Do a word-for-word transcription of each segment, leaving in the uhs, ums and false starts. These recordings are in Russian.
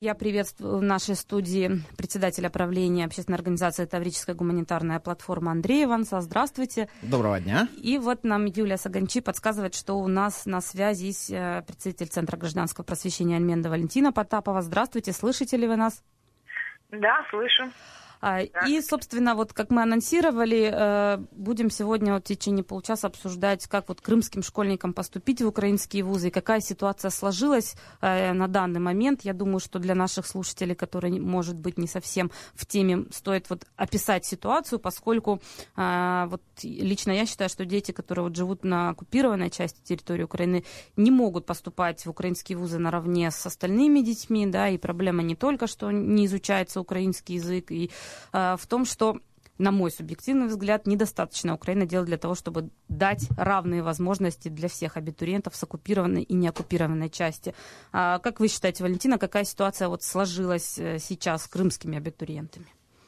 Я приветствую в нашей студии председателя правления общественной организации «Таврическая гуманитарная платформа» Андрей Иванца. Здравствуйте. Доброго дня. И вот нам Юлия Саганчи подсказывает, что у нас на связи есть представитель Центра гражданского просвещения Альменда Валентина Потапова. Здравствуйте, слышите ли вы нас? Да, слышу. И, собственно, вот как мы анонсировали, будем сегодня вот в течение полчаса обсуждать, как вот крымским школьникам поступить в украинские вузы, и какая ситуация сложилась на данный момент. Я думаю, что для наших слушателей, которые, может быть, не совсем в теме, стоит вот описать ситуацию, поскольку вот лично я считаю, что дети, которые вот живут на оккупированной части территории Украины, не могут поступать в украинские вузы наравне с остальными детьми, да, и проблема не только, что не изучается украинский язык, и в том, что, на мой субъективный взгляд, недостаточно Украина делает для того, чтобы дать равные возможности для всех абитуриентов с оккупированной и неоккупированной части. А как вы считаете, Валентина, какая ситуация вот сложилась сейчас с крымскими абитуриентами?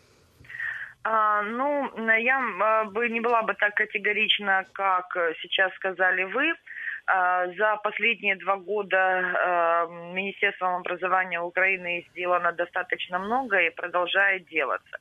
А, ну, я бы не была бы так категорична, как сейчас сказали вы. За последние два года Министерством образования Украины сделано достаточно много и продолжает делаться.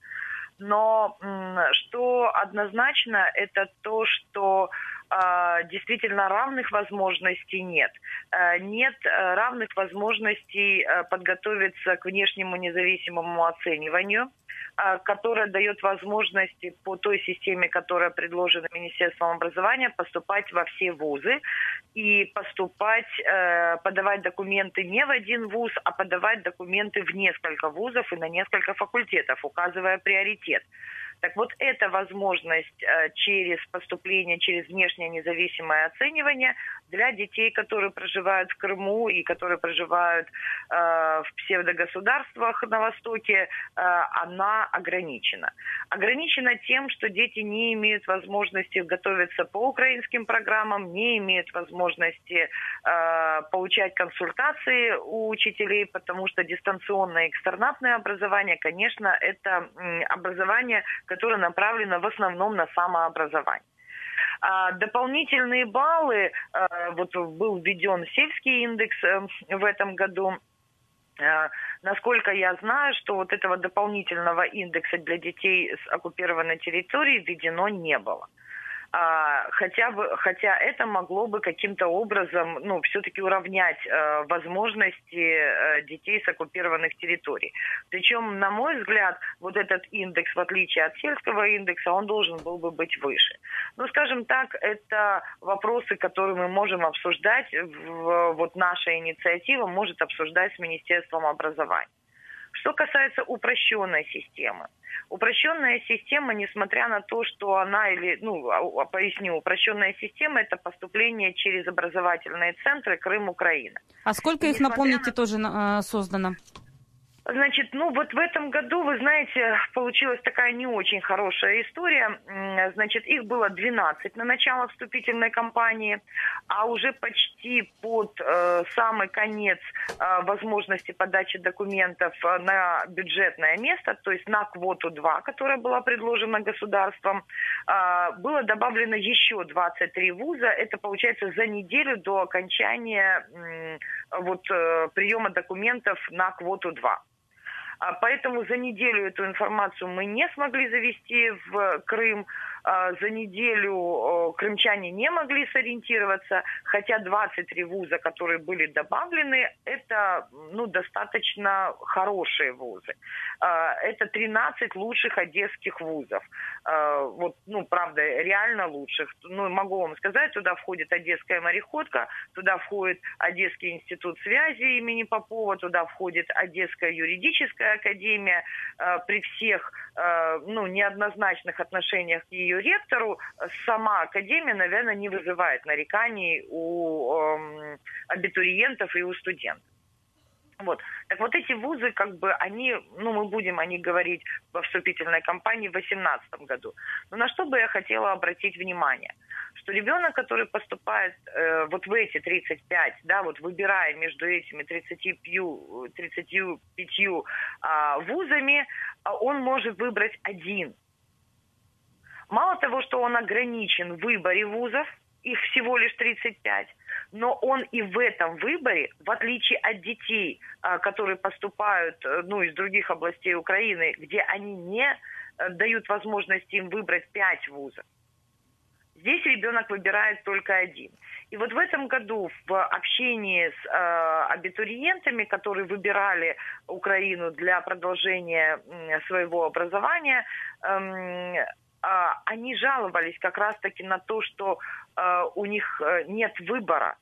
Но что однозначно, это то, что действительно равных возможностей нет. Нет равных возможностей подготовиться к внешнему независимому оцениванию, которая дает возможности по той системе, которая предложена Министерством образования, поступать во все вузы и поступать, подавать документы не в один вуз, а подавать документы в несколько вузов и на несколько факультетов, указывая приоритет. Так вот, эта возможность через поступление, через внешнее независимое оценивание для детей, которые проживают в Крыму и которые проживают э, в псевдогосударствах на Востоке, э, она ограничена. Ограничена тем, что дети не имеют возможности готовиться по украинским программам, не имеют возможности э, получать консультации у учителей, потому что дистанционное экстернатное образование, конечно, это э, образование, которое направлено в основном на самообразование. А дополнительные баллы, вот был введен сельский индекс в этом году. Насколько я знаю, что вот этого дополнительного индекса для детей с оккупированной территории введено не было. Хотя бы, хотя это могло бы каким-то образом, ну, все-таки уравнять э, возможности э, детей с оккупированных территорий. Причем, на мой взгляд, вот этот индекс, в отличие от сельского индекса, он должен был бы быть выше. Ну, скажем так, это вопросы, которые мы можем обсуждать, в, вот наша инициатива может обсуждать с Министерством образования. Что касается упрощенной системы. Упрощенная система, несмотря на то, что она, или, ну, поясню, упрощенная система – это поступление через образовательные центры Крым-Украина. А сколько их, напомните, на... тоже создано? Значит, ну вот в этом году, вы знаете, получилась такая не очень хорошая история. Значит, их было двенадцать на начало вступительной кампании, а уже почти под э, самый конец э, возможности подачи документов на бюджетное место, то есть на квоту два, которая была предложена государством, э, было добавлено еще двадцать три вуза. Это получается за неделю до окончания э, вот, э, приема документов на квоту два. Поэтому за неделю эту информацию мы не смогли завести в Крым. За неделю крымчане не могли сориентироваться, хотя двадцать три вуза, которые были добавлены, это, ну, достаточно хорошие вузы. Это тринадцать лучших одесских вузов. Вот, ну, правда, реально лучших. Ну, могу вам сказать, туда входит Одесская мореходка, туда входит Одесский институт связи имени Попова, туда входит Одесская юридическая академия. При всех, ну, неоднозначных отношениях к ее ректору, сама академия, наверное, не вызывает нареканий у э, абитуриентов и у студентов. Вот. Так вот эти вузы, как бы, они, ну, мы будем о них говорить во вступительной кампании в две тысячи восемнадцатом году. Но на что бы я хотела обратить внимание? Что ребенок, который поступает э, вот в эти тридцать пять, да, вот выбирая между этими тридцатью пятью э, вузами, он может выбрать один. Мало того, что он ограничен в выборе вузов, их всего лишь тридцать пять, Но он и в этом выборе, в отличие от детей, которые поступают, ну, из других областей Украины, где они не дают возможности им выбрать пять вузов, здесь ребенок выбирает только один. И вот в этом году в общении с э, абитуриентами, которые выбирали Украину для продолжения э, своего образования, э, э, они жаловались как раз-таки на то, что э, у них нет выбора.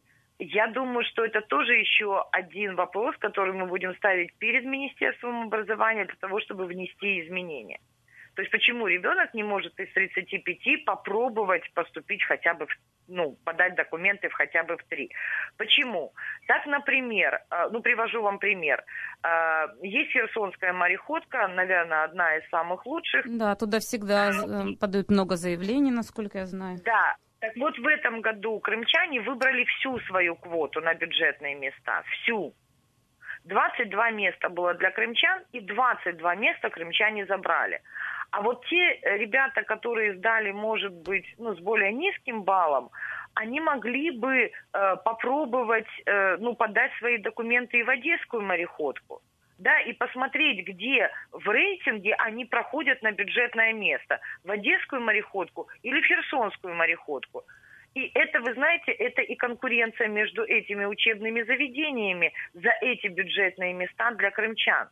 Я думаю, что это тоже еще один вопрос, который мы будем ставить перед Министерством образования для того, чтобы внести изменения. То есть почему ребенок не может из тридцати пяти попробовать поступить хотя бы, в, ну, подать документы в хотя бы в три? Почему? Так, например, ну, привожу вам пример. Есть Херсонская мореходка, наверное, одна из самых лучших. Да, туда всегда подают много заявлений, насколько я знаю. Да. Так вот, в этом году крымчане выбрали всю свою квоту на бюджетные места. Всю. двадцать два места было для крымчан, и двадцать два места крымчане забрали. А вот те ребята, которые сдали, может быть, ну, с более низким баллом, они могли бы э, попробовать, э, ну, подать свои документы и в Одесскую мореходку, да, и посмотреть, где в рейтинге они проходят на бюджетное место, в Одесскую мореходку или в Херсонскую мореходку. И это, вы знаете, это и конкуренция между этими учебными заведениями за эти бюджетные места для крымчан.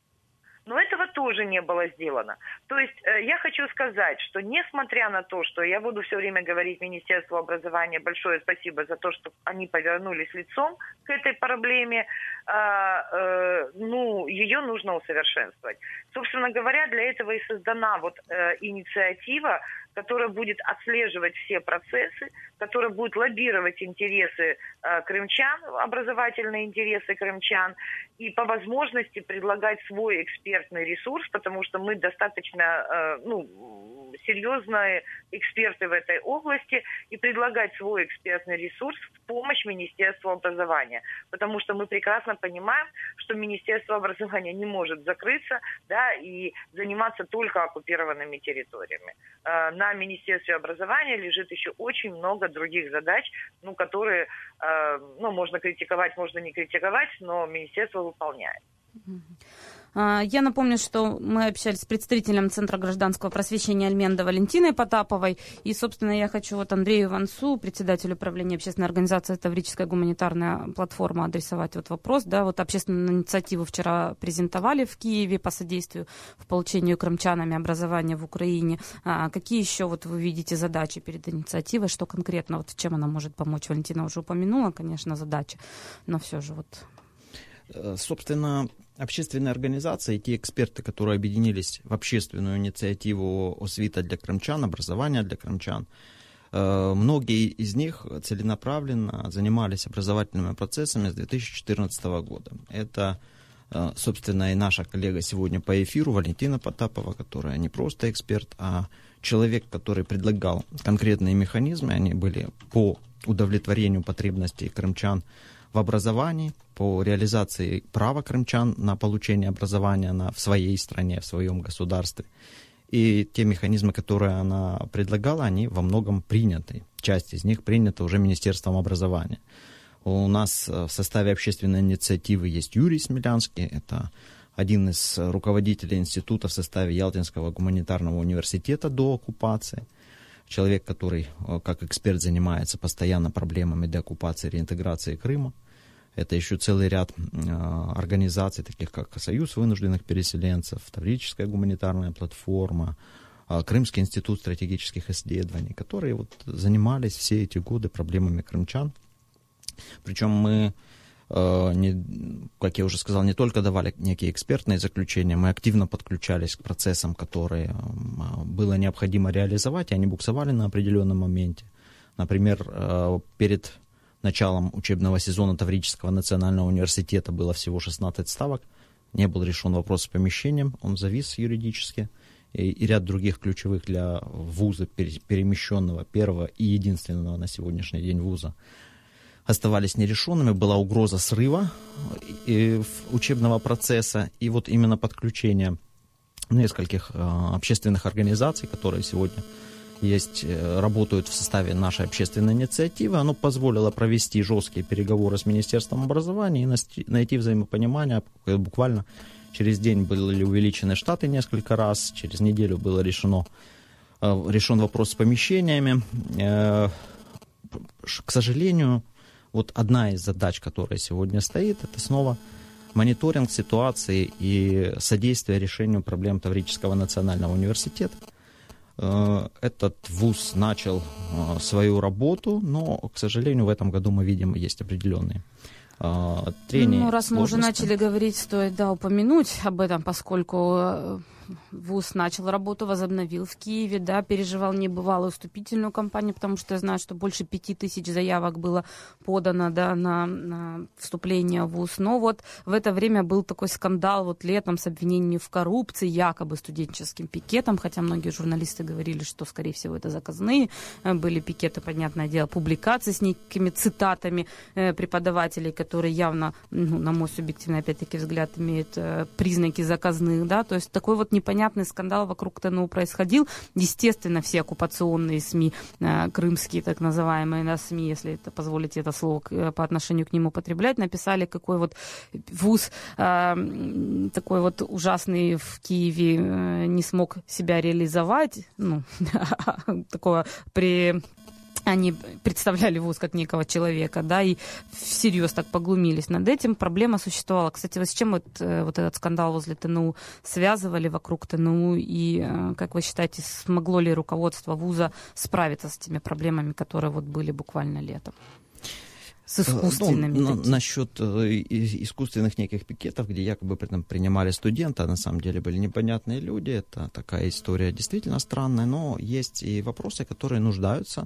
Но этого тоже не было сделано. То есть э, я хочу сказать, что несмотря на то, что я буду все время говорить Министерству образования большое спасибо за то, что они повернулись лицом к этой проблеме, э, э, ну, ее нужно усовершенствовать. Собственно говоря, для этого и создана вот э, инициатива, которая будет отслеживать все процессы, которая будет лоббировать интересы э, крымчан, образовательные интересы крымчан, и по возможности предлагать свой экспертный ресурс, потому что мы достаточно э, ну, серьезные эксперты в этой области, и предлагать свой экспертный ресурс в помощь Министерству образования. Потому что мы прекрасно понимаем, что Министерство образования не может закрыться, да, и заниматься только оккупированными территориями. Э, на Министерстве образования лежит еще очень много других задач, ну, которые, э, ну, можно критиковать, можно не критиковать, но Министерство выполняет. Я напомню, что мы общались с представителем Центра гражданского просвещения Альменда Валентиной Потаповой. И, собственно, я хочу вот Андрею Иванцу, председателю управления общественной организации «Таврическая гуманитарная платформа», адресовать вот вопрос. Да, вот общественную инициативу вчера презентовали в Киеве по содействию в получении крымчанами образования в Украине. А какие еще вот вы видите задачи перед инициативой? Что конкретно, вот в чем она может помочь? Валентина уже упомянула, конечно, задачи, но все же вот... Собственно, общественные организации, те эксперты, которые объединились в общественную инициативу «Освита для крымчан», «Образование для крымчан», многие из них целенаправленно занимались образовательными процессами с две тысячи четырнадцатого года. Это, собственно, и наша коллега сегодня по эфиру Валентина Потапова, которая не просто эксперт, а человек, который предлагал конкретные механизмы. Они были по удовлетворению потребностей крымчан в образовании, по реализации права крымчан на получение образования на, в своей стране, в своем государстве. И те механизмы, которые она предлагала, они во многом приняты. Часть из них принята уже Министерством образования. У нас в составе общественной инициативы есть Юрий Смелянский, это один из руководителей института в составе Ялтинского гуманитарного университета до оккупации. Человек, который как эксперт занимается постоянно проблемами деоккупации и реинтеграции Крыма. Это еще целый ряд э, организаций, таких как Союз вынужденных переселенцев, Таврическая гуманитарная платформа, э, Крымский институт стратегических исследований, которые вот занимались все эти годы проблемами крымчан. Причем мы, э, не, как я уже сказал, не только давали некие экспертные заключения, мы активно подключались к процессам, которые э, было необходимо реализовать, и они буксовали на определенном моменте. Например, э, перед началом учебного сезона Таврического национального университета было всего шестнадцать ставок, не был решен вопрос с помещением, он завис юридически, и, и ряд других ключевых для вуза, перемещенного первого и единственного на сегодняшний день вуза, оставались нерешенными, была угроза срыва учебного процесса, и вот именно подключение нескольких э, общественных организаций, которые сегодня есть, работают в составе нашей общественной инициативы. Оно позволило провести жесткие переговоры с Министерством образования и найти взаимопонимание. Буквально через день были увеличены штаты несколько раз, через неделю было решено, решен вопрос с помещениями. К сожалению, вот одна из задач, которая сегодня стоит, это снова мониторинг ситуации и содействие решению проблем Таврического национального университета. Этот вуз начал свою работу, но, к сожалению, в этом году мы видим, есть определенные трения. Ну, раз мы уже начали говорить, стоит, да, упомянуть об этом, поскольку вуз начал работу, возобновил в Киеве, да, переживал небывалую вступительную кампанию, потому что я знаю, что больше пяти тысяч заявок было подано, да, на, на вступление в вуз. Но вот в это время был такой скандал вот летом с обвинением в коррупции, якобы студенческим пикетом, хотя многие журналисты говорили, что, скорее всего, это заказные были пикеты, понятное дело, публикации с некими цитатами преподавателей, которые явно, ну, на мой субъективный, опять-таки, взгляд, имеют признаки заказных, да, то есть такой вот непонятный скандал вокруг ТНУ происходил. Естественно, все оккупационные СМИ, э, крымские так называемые, да, СМИ, если это позволите это слово к, по отношению к ним употреблять, написали, какой вот вуз э, такой вот ужасный в Киеве э, не смог себя реализовать. Ну, такое при... Они представляли вуз как некого человека, да, и всерьез так поглумились над этим. Проблема существовала. Кстати, вы с чем вот, вот этот скандал возле ТНУ связывали, вокруг ТНУ? И, как вы считаете, смогло ли руководство вуза справиться с теми проблемами, которые вот были буквально летом? С искусственными. Ну, на, насчет искусственных неких пикетов, где якобы при этом принимали студенты, а на самом деле были непонятные люди, это такая история действительно странная, но есть и вопросы, которые нуждаются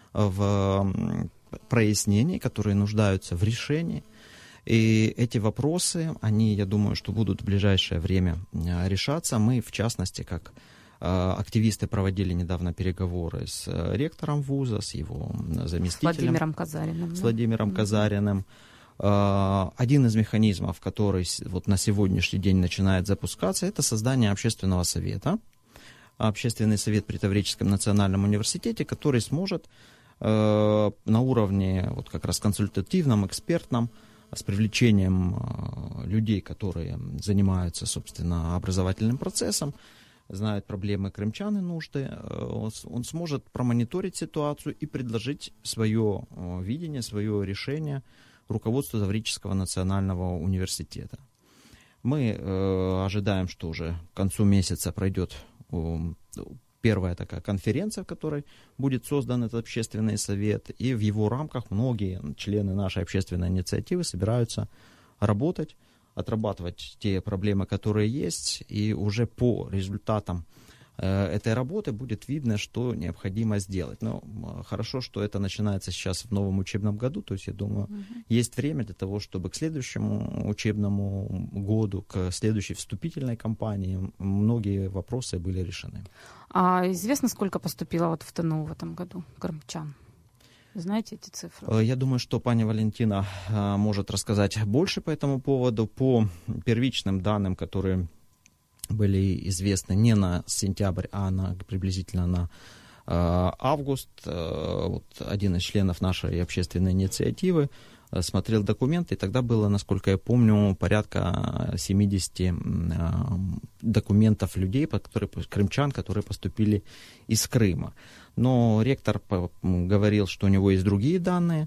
в прояснении, которые нуждаются в решении. И эти вопросы, они, я думаю, что будут в ближайшее время решаться. Мы, в частности, как активисты, проводили недавно переговоры с ректором вуза, с его заместителем. С Владимиром Казариным. С да? Владимиром Mm-hmm. Казариным. Один из механизмов, который вот на сегодняшний день начинает запускаться, это создание общественного совета. Общественный совет при Таврическом национальном университете, который сможет на уровне вот как раз консультативном, экспертном, с привлечением людей, которые занимаются, собственно, образовательным процессом, знают проблемы крымчан и нужды, он сможет промониторить ситуацию и предложить свое видение, свое решение руководству Таврического национального университета. Мы ожидаем, что уже к концу месяца пройдет первая такая конференция, в которой будет создан этот общественный совет, и в его рамках многие члены нашей общественной инициативы собираются работать, отрабатывать те проблемы, которые есть, и уже по результатам э, этой работы будет видно, что необходимо сделать. Но э, хорошо, что это начинается сейчас в новом учебном году, то есть, я думаю, mm-hmm. есть время для того, чтобы к следующему учебному году, к следующей вступительной кампании многие вопросы были решены. А известно, сколько поступило вот в ТНУ в этом году крымчан? Знаете эти цифры? Я думаю, что пани Валентина а, может рассказать больше по этому поводу. По первичным данным, которые были известны не на сентябрь, а на, приблизительно на а, август, а, вот один из членов нашей общественной инициативы а, смотрел документы, и тогда было, насколько я помню, порядка семьдесят а, документов людей, которые, крымчан, которые поступили из Крыма. Но ректор говорил, что у него есть другие данные.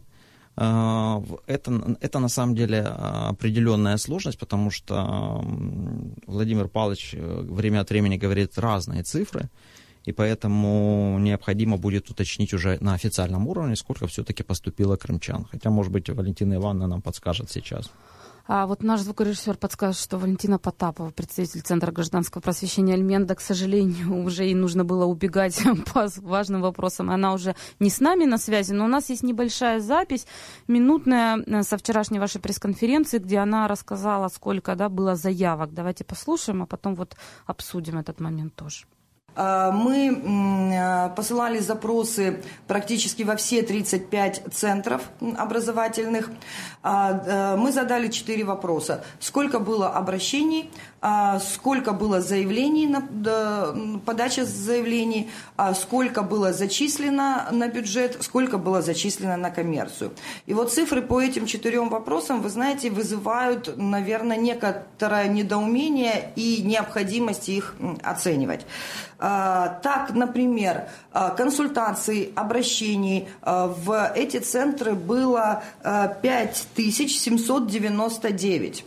Это, это на самом деле определенная сложность, потому что Владимир Павлович время от времени говорит разные цифры, и поэтому необходимо будет уточнить уже на официальном уровне, сколько все-таки поступило крымчан. Хотя, может быть, Валентина Ивановна нам подскажет сейчас. А вот наш звукорежиссер подскажет, что Валентина Потапова, представитель Центра гражданского просвещения Альменда, к сожалению, уже ей нужно было убегать по важным вопросам. Она уже не с нами на связи, но у нас есть небольшая запись, минутная, со вчерашней вашей пресс-конференции, где она рассказала, сколько, да, было заявок. Давайте послушаем, а потом вот обсудим этот момент тоже. Мы посылали запросы практически во все тридцать пять центров образовательных. Мы задали четыре вопроса. Сколько было обращений, сколько было заявлений, подача заявлений, сколько было зачислено на бюджет, сколько было зачислено на коммерцию. И вот цифры по этим четырем вопросам, вы знаете, вызывают, наверное, некоторое недоумение и необходимость их оценивать. Так, например, консультаций, обращений в эти центры было пять тысяч семьсот девяносто девять,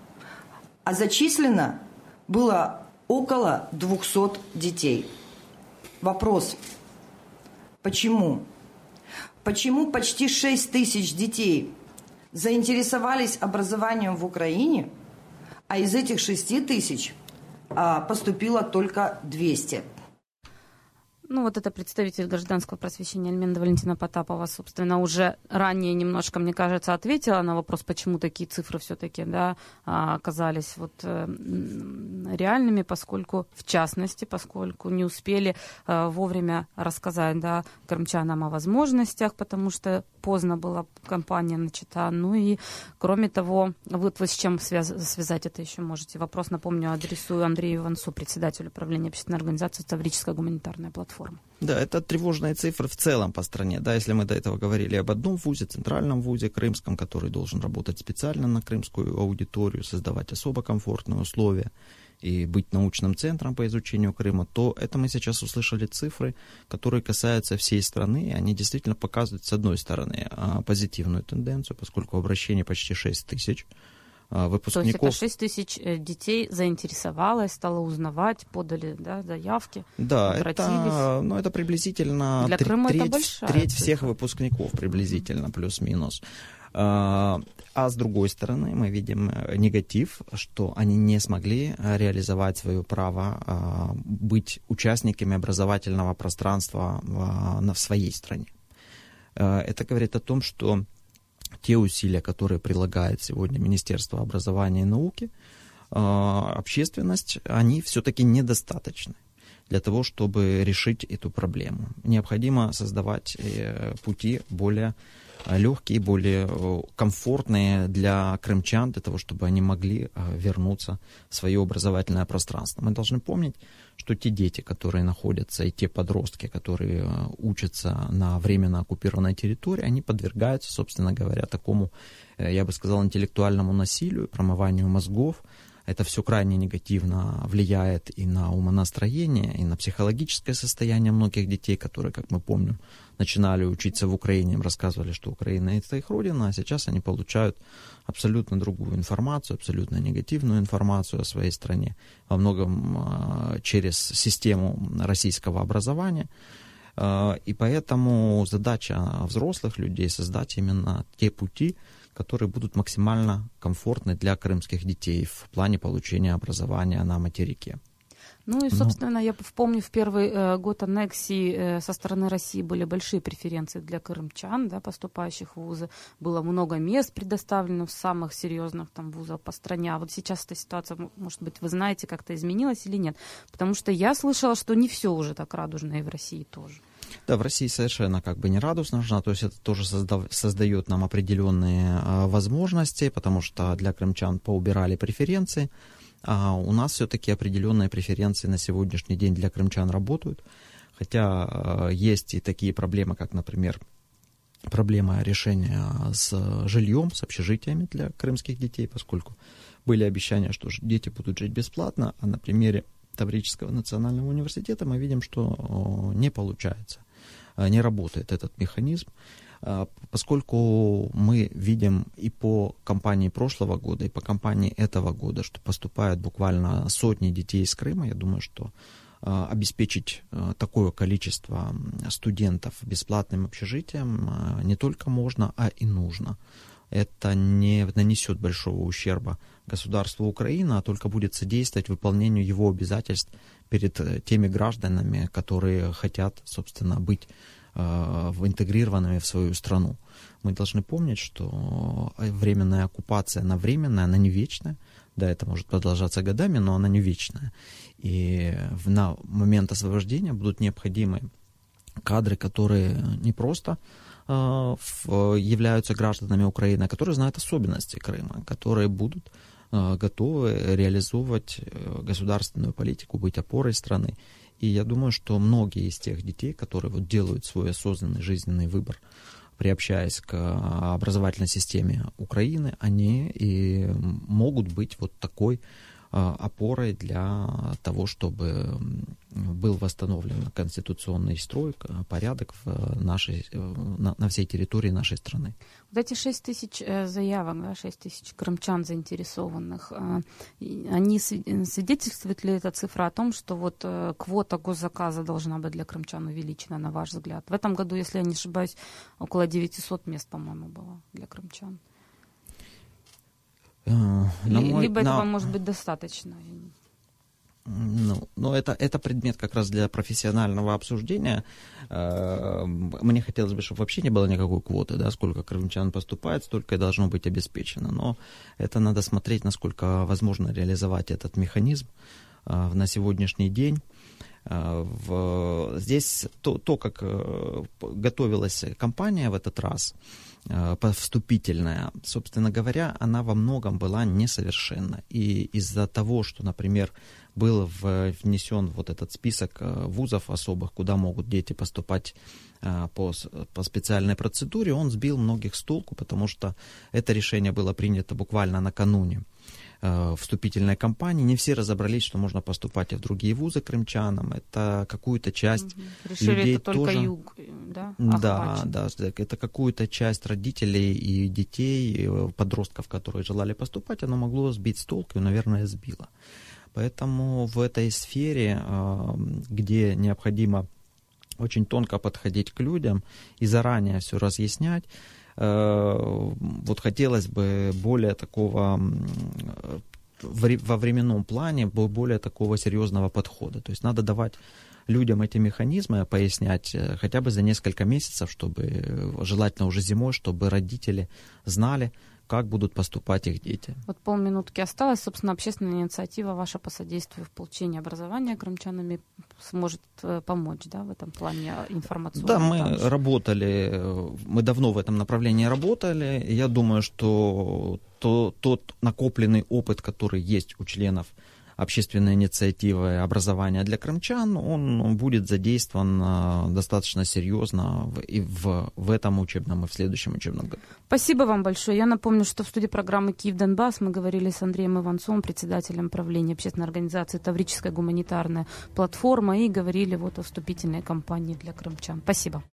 а зачислено было около двухсот детей. Вопрос: почему? Почему почти шесть тысяч детей заинтересовались образованием в Украине, а из этих шести тысяч поступило только двести? Ну, вот это представитель гражданского просвещения Альменда Валентина Потапова, собственно, уже ранее немножко, мне кажется, ответила на вопрос, почему такие цифры все-таки, да, оказались вот реальными, поскольку, в частности, поскольку не успели вовремя рассказать, да, крымчанам о возможностях, потому что поздно была кампания начата. Ну и, кроме того, вот вы с чем связ- связать это еще можете? Вопрос, напомню, адресую Андрею Иванцу, председателю управления общественной организации «Таврическая гуманитарная платформа». Да, это тревожные цифры в целом по стране. Да, если мы до этого говорили об одном вузе, центральном вузе крымском, который должен работать специально на крымскую аудиторию, создавать особо комфортные условия и быть научным центром по изучению Крыма, то это мы сейчас услышали цифры, которые касаются всей страны, и они действительно показывают, с одной стороны, позитивную тенденцию, поскольку обращений почти шесть тысяч. Выпускников. То есть это шесть тысяч детей заинтересовалось, стало узнавать, подали, да, заявки, да, обратились. Это, ну, это приблизительно Для треть, Крыма это треть, большая треть цифра. всех выпускников, приблизительно, плюс-минус. А с другой стороны, мы видим негатив, что они не смогли реализовать свое право быть участниками образовательного пространства в своей стране. Это говорит о том, что те усилия, которые прилагает сегодня Министерство образования и науки, общественность, они все-таки недостаточны для того, чтобы решить эту проблему. Необходимо создавать пути более легкие, более комфортные для крымчан, для того, чтобы они могли вернуться в свое образовательное пространство. Мы должны помнить, что те дети, которые находятся, и те подростки, которые учатся на временно оккупированной территории, они подвергаются, собственно говоря, такому, я бы сказал, интеллектуальному насилию, промыванию мозгов. Это все крайне негативно влияет и на умонастроение, и на психологическое состояние многих детей, которые, как мы помним, начинали учиться в Украине, им рассказывали, что Украина — это их родина, а сейчас они получают абсолютно другую информацию, абсолютно негативную информацию о своей стране, во многом через систему российского образования. И поэтому задача взрослых людей — создать именно те пути, которые будут максимально комфортны для крымских детей в плане получения образования на материке. Ну и, собственно, я помню, в первый э, год аннексии э, со стороны России были большие преференции для крымчан, да, поступающих в вузы. Было много мест предоставлено в самых серьезных там вузах по стране. А вот сейчас эта ситуация, может быть, вы знаете, как-то изменилась или нет? Потому что я слышала, что не все уже так радужно, и в России тоже. Да, в России совершенно как бы не радужно, то есть это тоже создав, создает нам определенные а, возможности, потому что для крымчан поубирали преференции, а у нас все-таки определенные преференции на сегодняшний день для крымчан работают, хотя а, есть и такие проблемы, как, например, проблема решения с жильем, с общежитиями для крымских детей, поскольку были обещания, что дети будут жить бесплатно, а на примере Таврического национального университета мы видим, что не получается, не работает этот механизм, поскольку мы видим и по кампании прошлого года, и по кампании этого года, что поступают буквально сотни детей из Крыма. Я думаю, что обеспечить такое количество студентов бесплатным общежитием не только можно, а и нужно. Это не нанесет большого ущерба государству Украины, а только будет содействовать выполнению его обязательств перед теми гражданами, которые хотят, собственно, быть э, интегрированными в свою страну. Мы должны помнить, что временная оккупация, она временная, она не вечная. Да, это может продолжаться годами, но она не вечная. И на момент освобождения будут необходимы кадры, которые не просто э, являются гражданами Украины, а которые знают особенности Крыма, которые будут э, готовы реализовывать государственную политику, быть опорой страны. И я думаю, что многие из тех детей, которые вот делают свой осознанный жизненный выбор, приобщаясь к образовательной системе Украины, они и могут быть вот такой опорой для того, чтобы был восстановлен конституционный строй, порядок в нашей, на, на всей территории нашей страны. Вот эти шесть тысяч заявок, да, шесть тысяч крымчан заинтересованных, они свидетельствует ли эта цифра о том, что вот квота госзаказа должна быть для крымчан увеличена, на ваш взгляд? В этом году, если я не ошибаюсь, около девятьсот мест, по-моему, было для крымчан. На мой, Либо на... этого может быть достаточно? Ну, но это, это предмет как раз для профессионального обсуждения. Мне хотелось бы, чтобы вообще не было никакой квоты, да, сколько крымчан поступает, столько и должно быть обеспечено. Но это надо смотреть, насколько возможно реализовать этот механизм на сегодняшний день. В, здесь то, то, как готовилась кампания в этот раз, вступительная, собственно говоря, она во многом была несовершенна. И из-за того, что, например, был внесен вот этот список вузов особых, куда могут дети поступать по, по специальной процедуре, он сбил многих с толку, потому что это решение было принято буквально накануне вступительной кампании. Не все разобрались, что можно поступать и в другие вузы крымчанам. Это какую-то часть Решили, людей это только тоже... юг, да? Да, да, это какую-то часть родителей и детей, и подростков, которые желали поступать, оно могло сбить с толку и, наверное, сбило. Поэтому в этой сфере, где необходимо очень тонко подходить к людям и заранее все разъяснять, вот хотелось бы более такого во временном плане, более такого серьезного подхода. То есть надо давать людям эти механизмы, пояснять хотя бы за несколько месяцев, чтобы, желательно уже зимой, чтобы родители знали, как будут поступать их дети. Вот полминутки осталось. Собственно, общественная инициатива ваша по содействию в получении образования крымчанами сможет помочь, да, в этом плане информационном? Да, мы также работали, мы давно в этом направлении работали. Я думаю, что то, тот накопленный опыт, который есть у членов общественной инициативы образования для крымчан, он будет задействован достаточно серьезно и в, в этом учебном, и в следующем учебном году. Спасибо вам большое. Я напомню, что в студии программы «Киев-Донбасс» мы говорили с Андреем Иванцовым, председателем правления общественной организации «Таврическая гуманитарная платформа», и говорили вот о вступительной кампании для крымчан. Спасибо.